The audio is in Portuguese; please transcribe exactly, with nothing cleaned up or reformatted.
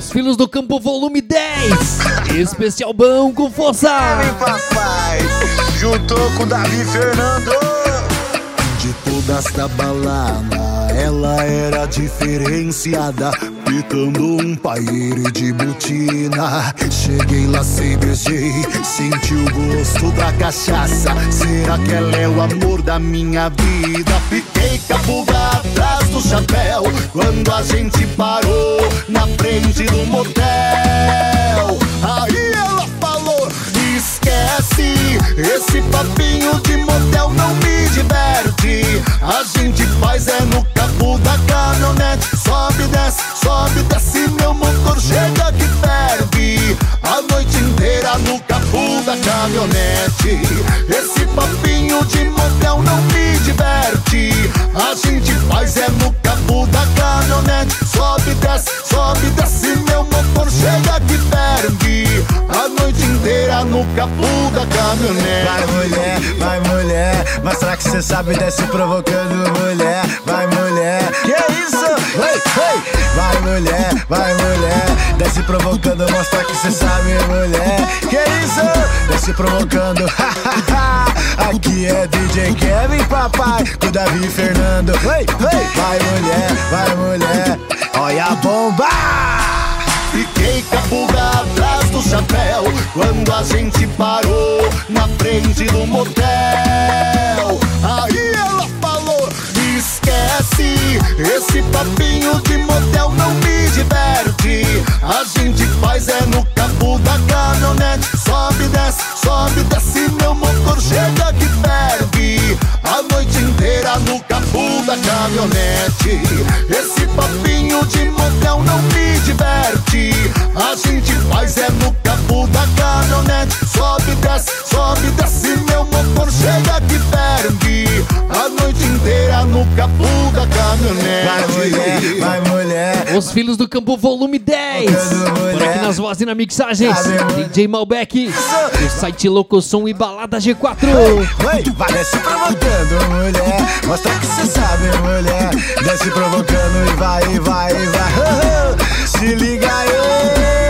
Os Filhos do Campo volume dez. Especial bom com força. Vem, papai, juntou com Davi Fernando. De todas da balada, ela era diferenciada, pitando um paeiro de botina. Cheguei lá, sei, beijei, senti o gosto da cachaça. Será que ela é o amor da minha vida? Fiquei com a pulga atrás do chapéu quando a gente parou na frente do motel. Aí ela falou: esquece esse papinho de motel, não me diverte. A gente faz é no capô da caminhonete. Sobe, desce, sobe, desce, meu motor chega que ferve. A noite inteira no capô da caminhonete. Esse papinho de motel não me diverte. A gente faz é no capô da caminhonete. Sobe, desce, sobe, desce, meu motor chega que ferve. A noite inteira no capô da caminhonete. Vai, mulher, vai, mulher, mostra que cê sabe, desce provocando, mulher. Vai, mulher, que isso? Ei, ei. Vai, mulher, vai, mulher, desce provocando, mostra que cê sabe, mulher. Que isso? Desce provocando. Aqui é D J Kevin, papai, com Davi Fernando. Ei, ei. Vai, mulher, vai, mulher, olha a bomba. Fiquei com a pulga atrás do chapéu quando a gente parou na frente do motel. Aí ela falou: esquece esse papinho de motel, não me diverte. A gente faz é no capô da caminhonete. Sobe, desce, sobe, desce, meu motor chega que ferve. A noite inteira no capô da caminhonete. Esse papinho de motel não me diverte. A gente faz é no capô da caminhonete. Sobe, desce, sobe, desce, meu motor chega que ferve. A noite inteira no capô da caminhonete. Vai, mulher, vai, mulher, Os Filhos do Campo volume dez. Por aqui nas vozes e na mixagem, D J Malbec. O site Louco Som e Balada G quatro. vai, vai, desce provocando, mulher, mostra que cê sabe, mulher. Desce provocando e vai, e vai, e vai. Se liga aí.